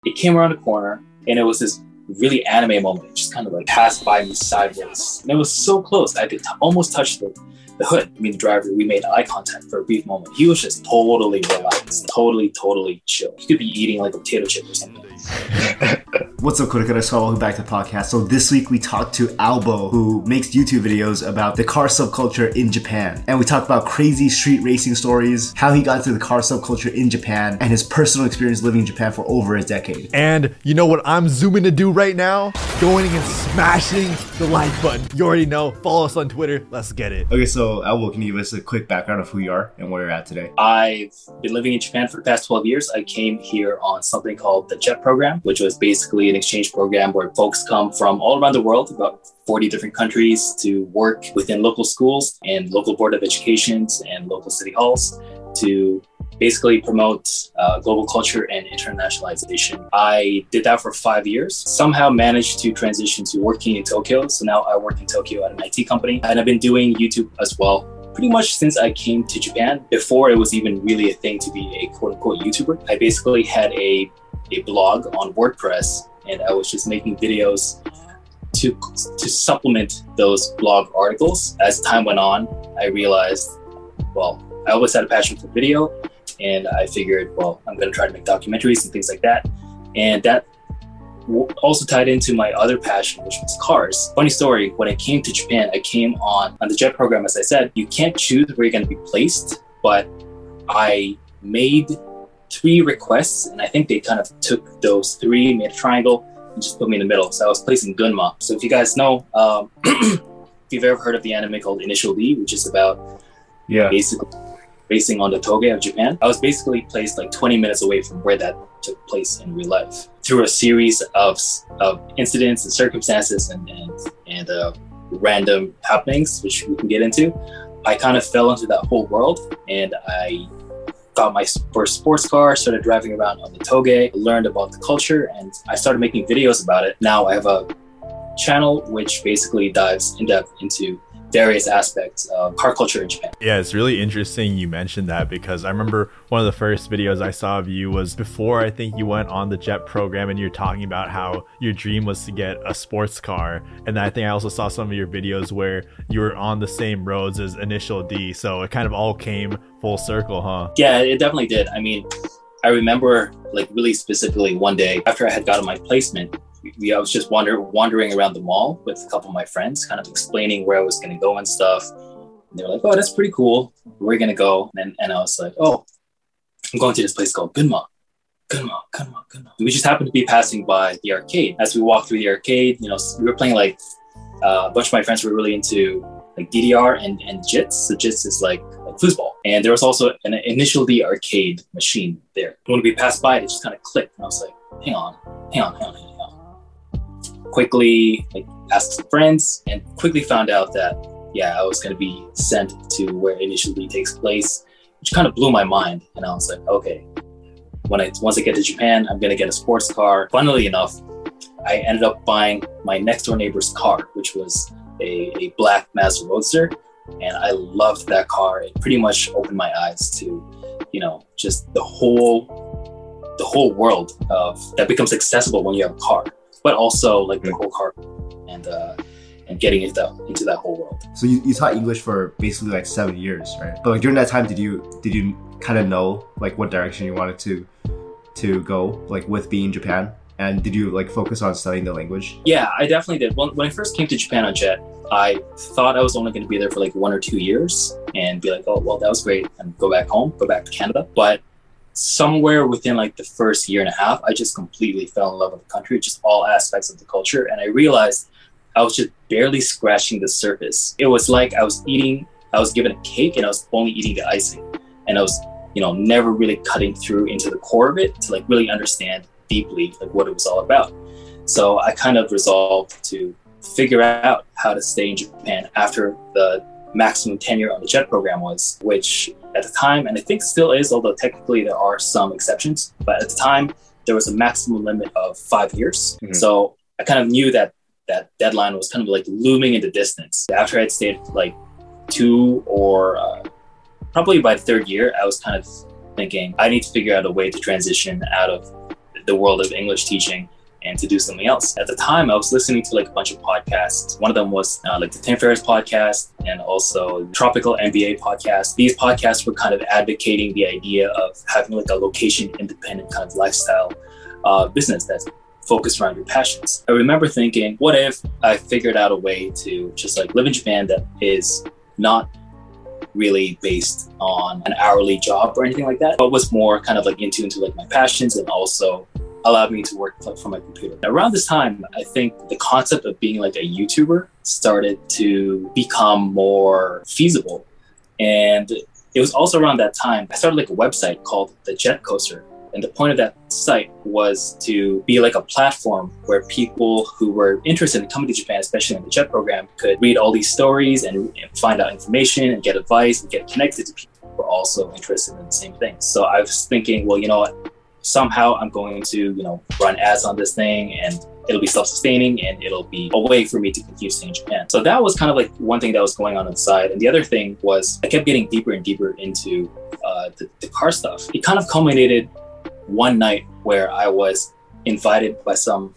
It came around the corner and it was this really anime moment. It just kind of like passed by me sideways. And it was so close. I could almost touch the hood. The driver, we made eye contact for a brief moment. He was just totally relaxed, totally chill. He could be eating like a potato chip or something. What's up, Kodakuda? Welcome back to the podcast. So this week we talked to Albo, who makes YouTube videos about the car subculture in Japan. And we talked about crazy street racing stories, how he got into the car subculture in Japan, and his personal experience living in Japan for over a decade. And you know what I'm zooming to do right now? Going and smashing the like button. You already know. Follow us on Twitter. Let's get it. Okay, so Albo, can you give us a quick background of who you are and where you're at today? I've been living in Japan for the past 12 years. I came here on something called the JET program, which was basically an exchange program where folks come from all around the world, about 40 different countries, to work within local schools and local board of educations and local city halls to basically promote global culture and internationalization. I did that for 5 years, somehow managed to transition to working in Tokyo. So now I work in Tokyo at an IT company, and I've been doing YouTube as well pretty much since I came to Japan, before it was even really a thing to be a quote unquote YouTuber. I basically had a blog on WordPress, and I was just making videos to supplement those blog articles. As time went on, I realized, well, I always had a passion for video, and I figured, well, I'm going to try to make documentaries and things like that. And that also tied into my other passion, which was cars. Funny story, when I came to Japan, I came on the JET program. As I said, you can't choose where you're going to be placed, but I made 3 requests, and I think they kind of took those 3, made a triangle, and just put me in the middle. So I was placed in Gunma. So if you guys know, if you've ever heard of the anime called Initial D, which is about basically racing on the Toge of Japan, I was basically placed like 20 minutes away from where that took place in real life. Through a series of incidents and circumstances and random happenings, which we can get into, I kind of fell into that whole world, and I got my first sports car, started driving around on the Toge, learned about the culture, and I started making videos about it. Now I have a channel which basically dives in depth into various aspects of car culture in Japan. Yeah, it's really interesting you mentioned that, because I remember one of the first videos I saw of you was before I think you went on the JET program, and you're talking about how your dream was to get a sports car. And I think I also saw some of your videos where you were on the same roads as Initial D. So it kind of all came full circle, huh? Yeah, it definitely did. I mean, I remember like really specifically one day after I had gotten my placement, I was just wandering around the mall with a couple of my friends, kind of explaining where I was going to go and stuff. And they were like, "Oh, that's pretty cool. Where are you going to go?" And I was like, "Oh, I'm going to this place called Gunma. We just happened to be passing by the arcade. As we walked through the arcade, we were playing like a bunch of my friends were really into like DDR and JITS. So JITS is like foosball. And there was also an Initial D arcade machine there. When we passed by, it just kind of clicked. And I was like, hang on. Quickly asked some friends and quickly found out that, I was going to be sent to where Initial D takes place, which kind of blew my mind. And I was like, okay, once I get to Japan, I'm going to get a sports car. Funnily enough, I ended up buying my next door neighbor's car, which was a black Mazda Roadster. And I loved that car. It pretty much opened my eyes to, just the whole world that becomes accessible when you have a car, but also like the whole car and getting into that whole world. So you taught English for basically like 7 years, right? But like during that time, did you kind of know like what direction you wanted to go, like with being in Japan? And did you like focus on studying the language? Yeah, I definitely did. When I first came to Japan on JET, I thought I was only going to be there for like 1 or 2 years and be like, oh, well, that was great, and go back to Canada. But somewhere within like the first year and a half, I just completely fell in love with the country, just all aspects of the culture. And I realized I was just barely scratching the surface. It was like I was given a cake and I was only eating the icing. And I was, never really cutting through into the core of it to like really understand deeply like what it was all about. So I kind of resolved to figure out how to stay in Japan after the maximum tenure on the JET program was, which at the time, and I think still is, although technically there are some exceptions, but at the time there was a maximum limit of 5 years. Mm-hmm. So I kind of knew that deadline was kind of like looming in the distance. After I'd stayed like 2 or probably by the 3rd year, I was kind of thinking I need to figure out a way to transition out of the world of English teaching and to do something else. At the time, I was listening to like a bunch of podcasts. One of them was like the Tim Ferriss podcast and also Tropical MBA podcast. These podcasts were kind of advocating the idea of having like a location independent kind of lifestyle business that's focused around your passions. I remember thinking, what if I figured out a way to just like live in Japan that is not really based on an hourly job or anything like that, but was more kind of like into like my passions and also allowed me to work from my computer. Around this time, I think the concept of being like a YouTuber started to become more feasible. And it was also around that time, I started like a website called The Jet Coaster. And the point of that site was to be like a platform where people who were interested in coming to Japan, especially in the JET program, could read all these stories and find out information and get advice and get connected to people who were also interested in the same things. So I was thinking, well, you know what? Somehow I'm going to, you know, run ads on this thing and it'll be self-sustaining and it'll be a way for me to continue staying in Japan. So that was kind of like one thing that was going on inside. And the other thing was I kept getting deeper and deeper into the car stuff. It kind of culminated one night where I was invited by some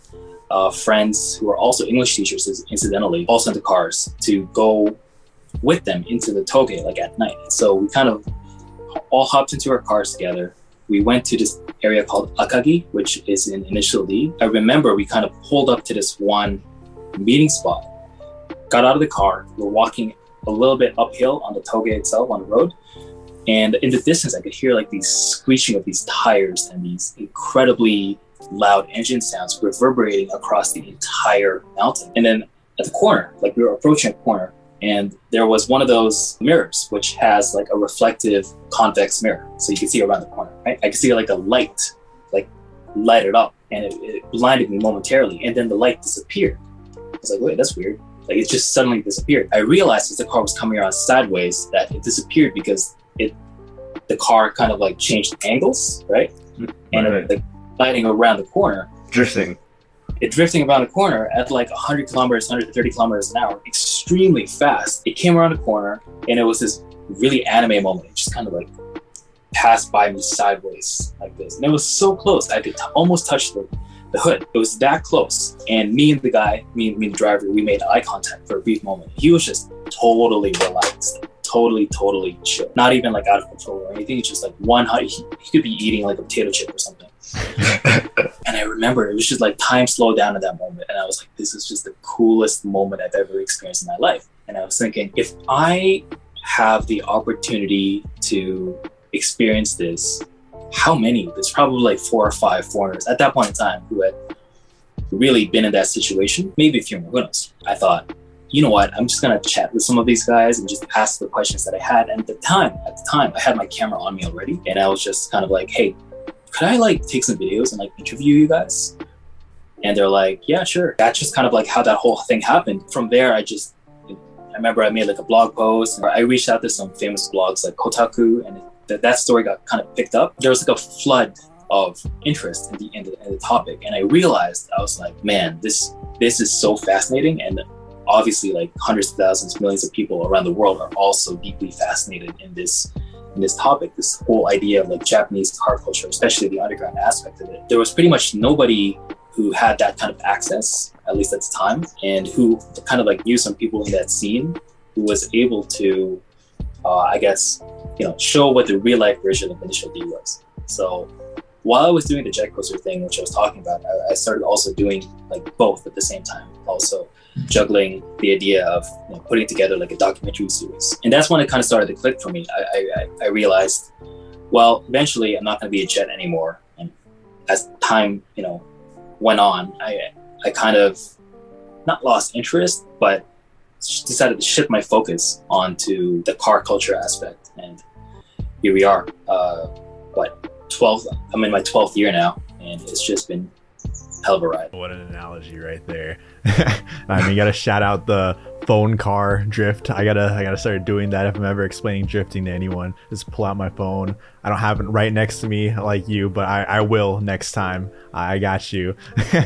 friends who are also English teachers, incidentally, also into cars, to go with them into the toge like at night. So we kind of all hopped into our cars together. We went to this area called Akagi, which is in Initial D. I remember we kind of pulled up to this one meeting spot, got out of the car, we're walking a little bit uphill on the toge itself on the road. And in the distance, I could hear like these screeching of these tires and these incredibly loud engine sounds reverberating across the entire mountain. And then at the corner, like we were approaching a corner, and there was one of those mirrors, which has like a reflective convex mirror. So you can see around the corner, right? I could see like a light, like lighted up, and it blinded me momentarily. And then the light disappeared. I was like, wait, that's weird. Like it just suddenly disappeared. I realized as the car was coming around sideways that it disappeared because the car kind of like changed angles, right? And right. Like gliding around the corner. Drifting. It drifting around the corner at like 100 kilometers, 130 kilometers an hour, extremely fast. It came around the corner and it was this really anime moment. It just kind of like passed by me sideways like this. And it was so close. I could almost touch the hood. It was that close. And me and the guy, me and the driver, we made eye contact for a brief moment. He was just totally relaxed. Totally chill. Not even like out of control or anything. It's just like he could be eating like a potato chip or something. And I remember it was just like time slowed down at that moment. And I was like, this is just the coolest moment I've ever experienced in my life. And I was thinking, if I have the opportunity to experience this, how many? There's probably like 4 or 5 foreigners at that point in time who had really been in that situation. Maybe a few more, who knows? I thought, you know what, I'm just gonna chat with some of these guys and just ask the questions that I had. And at the time, I had my camera on me already. And I was just kind of like, hey, could I like take some videos and like interview you guys? And they're like, yeah, sure. That's just kind of like how that whole thing happened. From there, I remember I made like a blog post. I reached out to some famous blogs like Kotaku, and that story got kind of picked up. There was like a flood of interest in the topic. And I realized, I was like, man, this is so fascinating. And obviously like hundreds of thousands, millions of people around the world are also deeply fascinated in this topic, this whole idea of like Japanese car culture, especially the underground aspect of it. There was pretty much nobody who had that kind of access, at least at the time, and who kind of like knew some people in that scene who was able to, I guess, you know, show what the real life version of Initial D was. So while I was doing the jet coaster thing, which I was talking about, I started also doing like both at the same time, also juggling the idea of, you know, putting together like a documentary series. And that's when it kind of started to click for me. I realized, well, eventually I'm not going to be a jet anymore. And as time, you know, went on, I kind of not lost interest, but decided to shift my focus onto the car culture aspect. And here we are, 12, I'm in my 12th year now, and it's just been hell of a ride. What an analogy right there. I mean, you gotta shout out the phone car drift. I gotta start doing that if I'm ever explaining drifting to anyone. Just pull out my phone. I don't have it right next to me like you, but I will next time. I got you.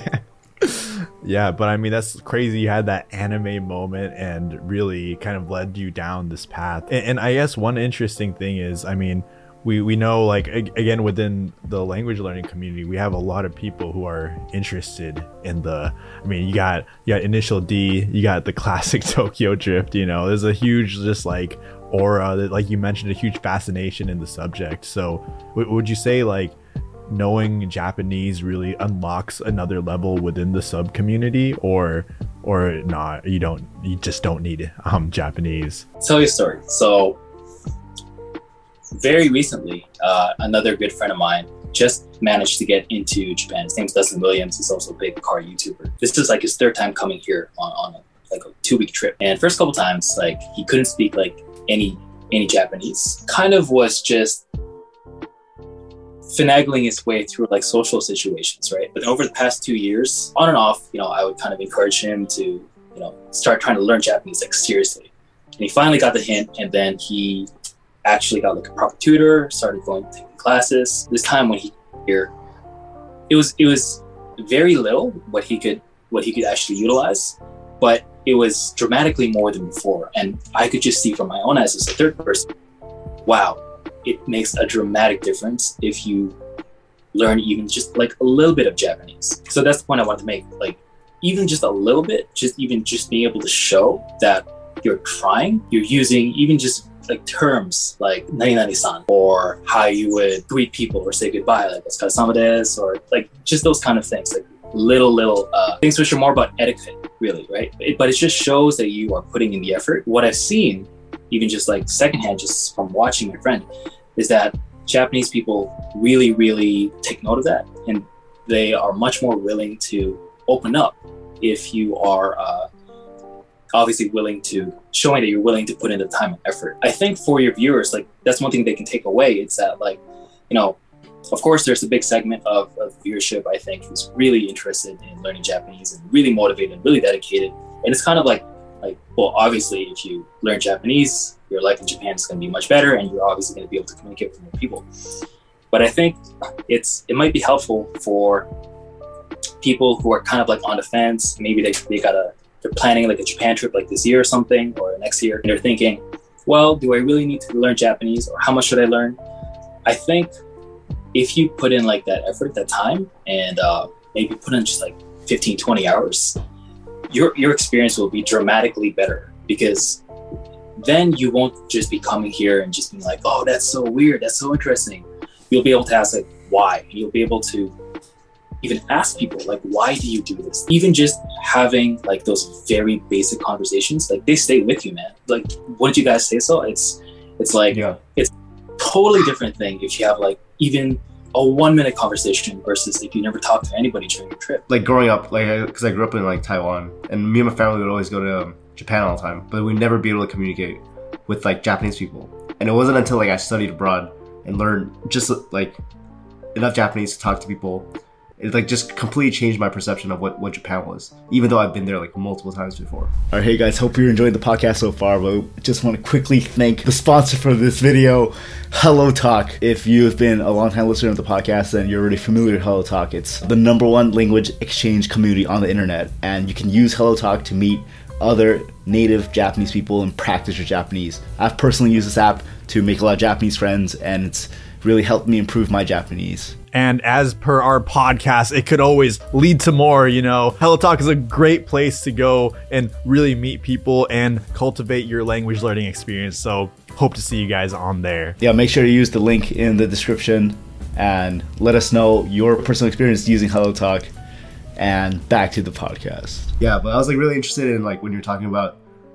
Yeah, but I mean, that's crazy. You had that anime moment and really kind of led you down this path. And I guess one interesting thing is, I mean, we know, like, again, within the language learning community, we have a lot of people who are interested in you got Initial D, you got the classic Tokyo Drift, there's a huge just like aura that, like you mentioned, a huge fascination in the subject. So would you say like knowing Japanese really unlocks another level within the sub community, or not? You just don't need Japanese? Tell you a story. So very recently, another good friend of mine just managed to get into Japan. His name's Dustin Williams. He's also a big car YouTuber. This is like his third time coming here on a 2-week trip. And first couple times, like, he couldn't speak like any Japanese. Kind of was just finagling his way through like social situations, right? But over the past 2 years, on and off, I would kind of encourage him to, start trying to learn Japanese like seriously. And he finally got the hint, and then he actually got like a proper tutor, started taking classes. This time when he here, it was very little what he could actually utilize, but it was dramatically more than before. And I could just see from my own eyes as a third person, wow, it makes a dramatic difference if you learn even just like a little bit of Japanese. So that's the point I wanted to make. Like, even just a little bit, just being able to show that you're trying, you're using even just like terms like nani-nani-san, or how you would greet people or say goodbye, like "otsukaresama desu," or like just those kind of things, like little things which are more about etiquette, really, right? But it just shows that you are putting in the effort. What I've seen, even just like secondhand, just from watching my friend, is that Japanese people really, really take note of that, and they are much more willing to open up if you are obviously showing that you're willing to put in the time and effort. I think for your viewers, like, that's one thing they can take away. It's that, like, of course there's a big segment of viewership, I think, who's really interested in learning Japanese and really motivated and really dedicated. And it's kind of like, well, obviously if you learn Japanese, your life in Japan is going to be much better, and you're obviously going to be able to communicate with more people. But I think it might be helpful for people who are kind of like on the fence. Maybe they're planning like a Japan trip like this year or something, or next year, and they're thinking, well, do I really need to learn Japanese, or how much should I learn? I think if you put in like that effort, that time, and maybe put in just like 15, 20 hours, your experience will be dramatically better, because then you won't just be coming here and just being like, oh, that's so weird, that's so interesting. You'll be able to ask like, why? You'll be able to even ask people like, why do you do this? Even just having like those very basic conversations, like, they stay with you, man. Like, what did you guys say? So it's like, yeah, it's a totally different thing if you have like even a 1-minute conversation versus if you never talk to anybody during your trip. Like, growing up, like, because I grew up in like Taiwan, and me and my family would always go to Japan all the time, but we'd never be able to communicate with like Japanese people. And it wasn't until like I studied abroad and learned just like enough Japanese to talk to people, it like just completely changed my perception of what Japan was, even though I've been there like multiple times before. All right, hey guys, hope you're enjoying the podcast so far, but just want to quickly thank the sponsor for this video, HelloTalk. If you've been a long time listener of the podcast, then you're already familiar with HelloTalk. It's the #1 language exchange community on the internet, and you can use HelloTalk to meet other native Japanese people and practice your Japanese. I've personally used this app to make a lot of Japanese friends, and it's really helped me improve my Japanese. And as per our podcast, it could always lead to more, HelloTalk is a great place to go and really meet people and cultivate your language learning experience. So hope to see you guys on there. Yeah, make sure to use the link in the description and let us know your personal experience using HelloTalk. And back to the podcast. Yeah, but I was like really interested in like when you're talking about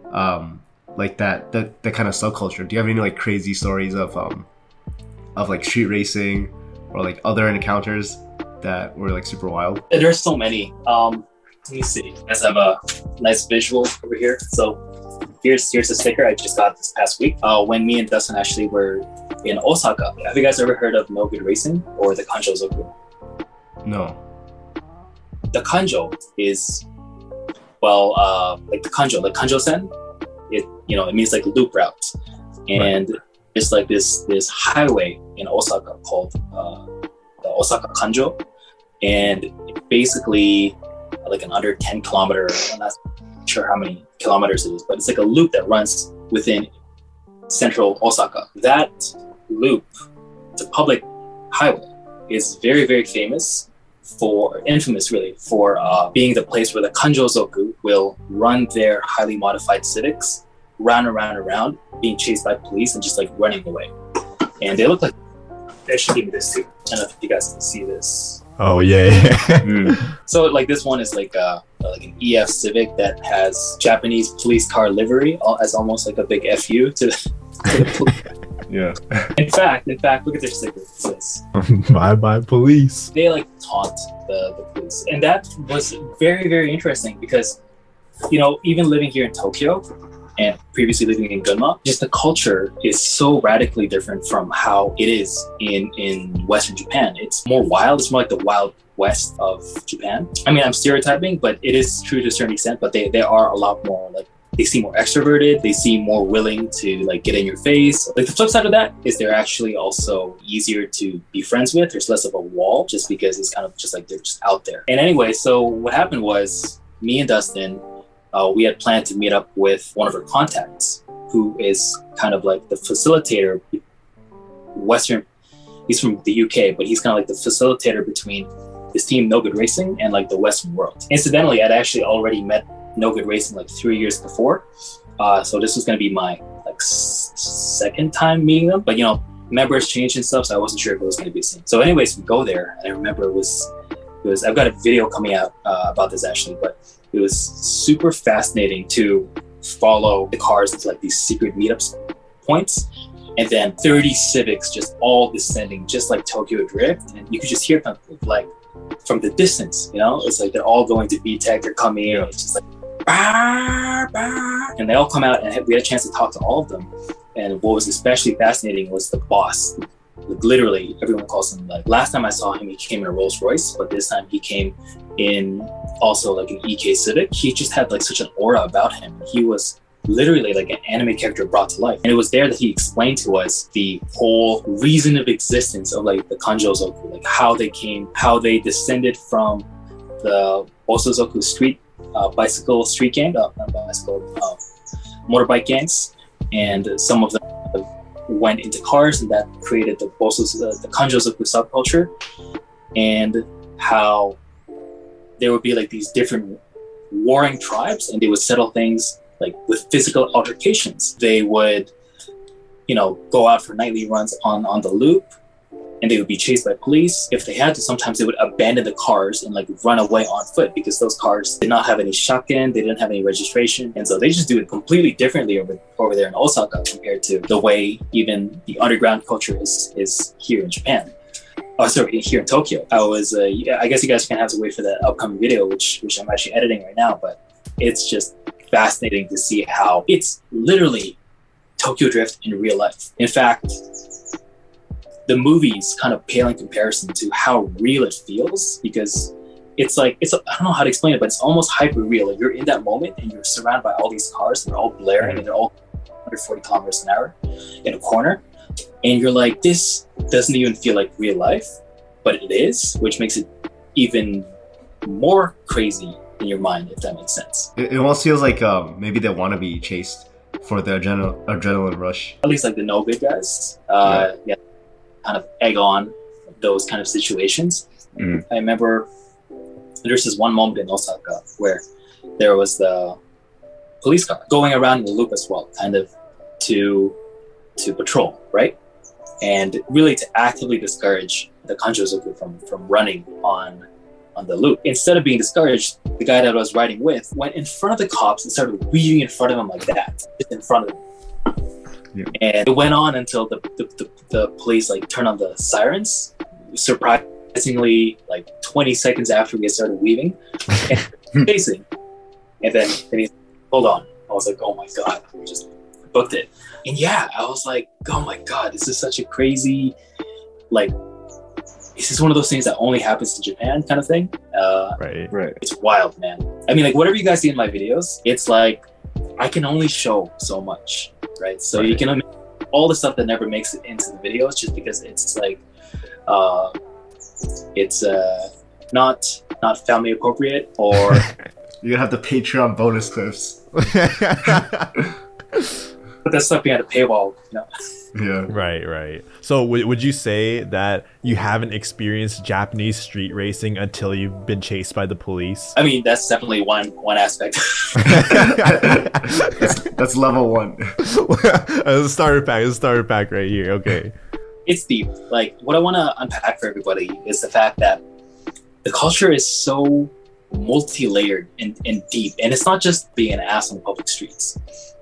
like that kind of subculture. Do you have any like crazy stories of like street racing or like other encounters that were like super wild? There's so many. Let me see. I have a nice visual over here. So here's a sticker I just got this past week. When me and Dustin actually were in Osaka. Have you guys ever heard of No Good Racing or the Kanjo Zoku? No. The Kanjo is, like the Kanjo, like Kanjo-sen. It means like loop route, and right. It's like this highway in Osaka called the Osaka Kanjo, and it's basically like an under 10 kilometer. I'm not sure how many kilometers it is, but it's like a loop that runs within central Osaka. That loop it's a public highway, is very, very infamous really, for being the place where the Kanjozoku will run their highly modified Civics round and round and round, being chased by police and just like running away. And they look like, they should give me this too. I don't know if you guys can see this. Oh yeah. So like this one is like an EF Civic that has Japanese police car livery as almost like a big FU to the police. Yeah. In fact, look at their sticker. It says, Bye police. they like taunt the police. And that was very, very interesting because, you know, even living here in Tokyo and previously living in Gunma, just the culture is so radically different from how it is in Western Japan. It's more wild. It's more like the Wild West of Japan. I mean, I'm stereotyping, but it is true to a certain extent, but they are a lot more like, they seem more extroverted. They seem more willing to like get in your face. Like the flip side of that is they're actually also easier to be friends with. There's less of a wall just because it's kind of just like they're just out there. And anyway, so what happened was me and Dustin, we had planned to meet up with one of our contacts who is kind of like the facilitator, he's from the UK, but he's kind of like the facilitator between this team No Good Racing and like the Western world. Incidentally, I'd actually already met No Good Racing like 3 years before, so this was going to be my like second time meeting them, but you know, members changed and stuff, so I wasn't sure if it was going to be the same. So anyways, we go there, and I remember it was I've got a video coming out about this actually, but it was super fascinating to follow the cars into like these secret meetups points, and then 30 Civics just all descending just like Tokyo Drift, and you could just hear them like from the distance, you know, it's like they're all going to BTEC, they're coming in, it's just like bah, bah. And they all come out, and we had a chance to talk to all of them. And what was especially fascinating was the boss. Like, literally everyone calls him, like, last time I saw him he came in a Rolls Royce, but this time he came in also like an EK Civic. He just had like such an aura about him. He was literally like an anime character brought to life. And it was there that he explained to us the whole reason of existence of like the Kanjozoku, like how they descended from the Osozoku street bicycle street gang, motorbike gangs, and some of them went into cars, and that created the Kanjozoku subculture, and how there would be like these different warring tribes, and they would settle things like with physical altercations. They would, you know, go out for nightly runs on the loop, and they would be chased by police. If they had to, sometimes they would abandon the cars and like run away on foot because those cars did not have any shotgun, they didn't have any registration. And so they just do it completely differently over there in Osaka compared to the way even the underground culture is here in Japan. Oh, sorry, here in Tokyo. I guess you guys are gonna have to wait for the upcoming video, which I'm actually editing right now, but it's just fascinating to see how it's literally Tokyo Drift in real life. In fact, the movies kind of pale in comparison to how real it feels, because it's like, I don't know how to explain it, but it's almost hyper real. Like, you're in that moment and you're surrounded by all these cars, and they're all blaring and they're all 140 kilometers an hour in a corner. And you're like, this doesn't even feel like real life, but it is, which makes it even more crazy in your mind, if that makes sense. It almost feels like maybe they want to be chased for the adrenaline rush. At least like the no good guys, yeah, kind of egg on those kind of situations. I remember there's this one moment in Osaka where there was the police car going around in the loop as well, kind of to patrol, right? And really to actively discourage the Kanjozoku from running on the loop. Instead of being discouraged, the guy that I was riding with went in front of the cops and started weaving in front of him like that, just in front of him. Yeah. And it went on until the police like turned on the sirens. Surprisingly, like 20 seconds after we had started weaving and chasing. And then he said, hold on. I was like, oh my God, we just booked it. And yeah, I was like, oh my God, this is such a crazy, like, this is one of those things that only happens in Japan kind of thing. Right. It's wild, man. I mean, like, whatever you guys see in my videos, it's like, I can only show so much, right? So you can only, all the stuff that never makes it into the videos just because it's like, it's not family appropriate, or you're gonna have the Patreon bonus clips. put that stuff behind a paywall, you know. Yeah. Right. So would you say that you haven't experienced Japanese street racing until you've been chased by the police? I mean, that's definitely one aspect. That's level 1. It's a starter pack right here. Okay. It's deep. Like, what I want to unpack for everybody is the fact that the culture is so multi-layered and deep. And it's not just being an ass on the public streets.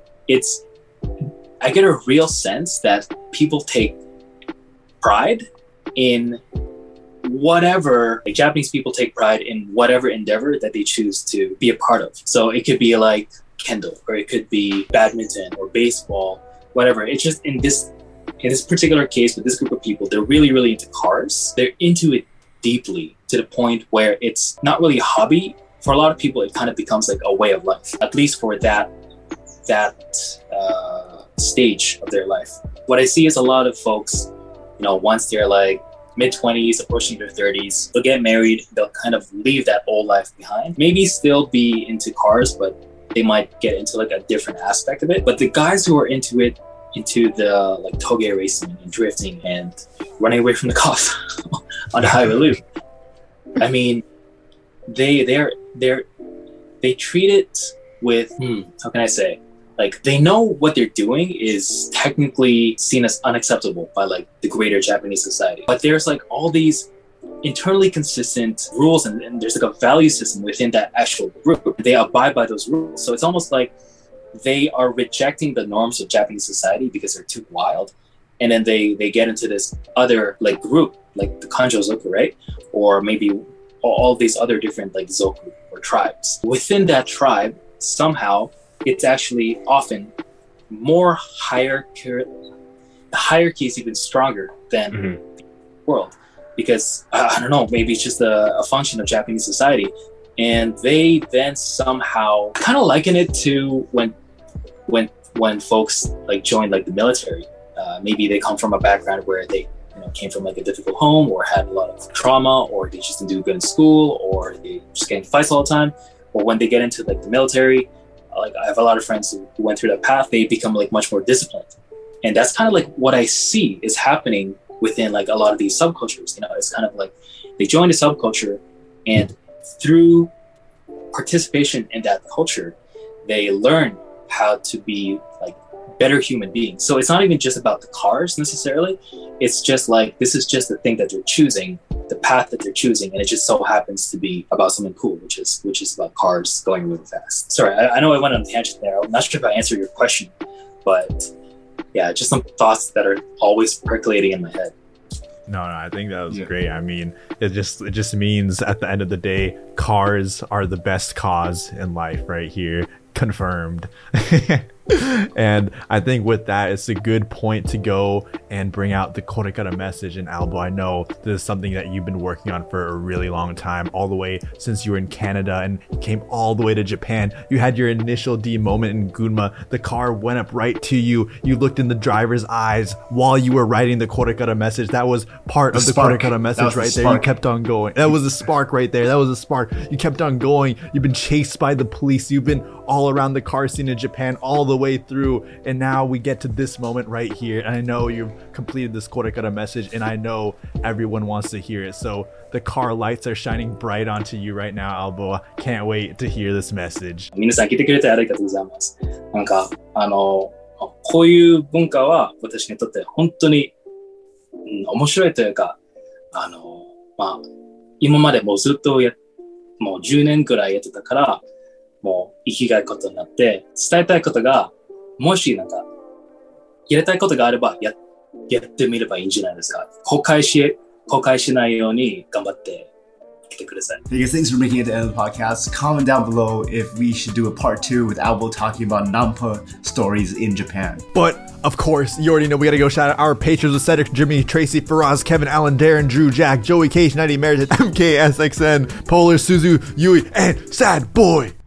I get a real sense that people take pride in whatever, like Japanese people take pride in whatever endeavor that they choose to be a part of. So it could be like kendo, or it could be badminton or baseball, whatever. It's just in this particular case with this group of people, they're really, really into cars. They're into it deeply to the point where it's not really a hobby. For a lot of people, it kind of becomes like a way of life, at least for that stage of their life. What I see is a lot of folks, you know, once they're like mid-20s, approaching their 30s, they'll get married, they'll kind of leave that old life behind. Maybe still be into cars, but they might get into like a different aspect of it. But the guys who are into the like toge racing and drifting and running away from the cops on the highway loop, I mean, they treat it with, how can I say? Like, they know what they're doing is technically seen as unacceptable by like the greater Japanese society. But there's like all these internally consistent rules and there's like a value system within that actual group. They abide by those rules. So it's almost like they are rejecting the norms of Japanese society because they're too wild. And then they get into this other like group, like the Kanjo Zoku, right? Or maybe all these other different like Zoku or tribes. Within that tribe, somehow, it's actually often more the hierarchy is even stronger than the world, because I don't know, maybe it's just a function of Japanese society, and they then somehow kind of liken it to when folks like join like the military. Maybe they come from a background where they came from like a difficult home or had a lot of trauma, or they just didn't do good in school, or they just get in fights all the time. Or when they get into like the military, like I have a lot of friends who went through that path, they become like much more disciplined. And that's kind of like what I see is happening within like a lot of these subcultures. You know, it's kind of like they join a subculture, and through participation in that culture, they learn how to be like better human beings. So it's not even just about the cars necessarily. It's just like, this is just the thing that they're choosing, the path that they're choosing, and it just so happens to be about something cool, which is about cars going really fast. Sorry, I know I went on a tangent there. I'm not sure if I answered your question, but yeah, just some thoughts that are always percolating in my head. No, I think that was great. I mean, it just means at the end of the day, cars are the best cause in life right here. Confirmed. And I think with that, it's a good point to go and bring out the Korekara message. And Albo, I know this is something that you've been working on for a really long time, all the way since you were in Canada and came all the way to Japan. You had your initial D moment in Gunma. The car went up right to you. You looked in the driver's eyes while you were writing the Korekara message. That was part of the Korekara message right there. You kept on going. That was a spark right there. That was a spark. You kept on going. You've been chased by the police. You've been all around the car scene in Japan all the way through, and now we get to this moment right here. And I know you've completed this Korekara message, and I know everyone wants to hear it. So the car lights are shining bright onto you right now, Albo. Can't wait to hear this message. 皆さん聞いてくれてありがとうございます。なんかこういう文化は私にとって本当に、面白いというか、今までもうずっともう10年ぐらいやってたから。もう生きがいことになって伝えたいことがもしなんか入れたいことがあればやってみればいいんじゃないですか。後悔しないように頑張って来てください。 Because thanks for making it to the end of the podcast. Comment down below if we should do a part 2 with Albo talking about Nampa stories in Japan. But of course, you already know we gotta go shout out our patrons with Cedric, Jimmy, Tracy, Faraz, Kevin, Alan, Darren, Drew, Jack, Joey, Cage, 90 Meredith, MKSXN, Polar, Suzu, Yui, and Sad Boy.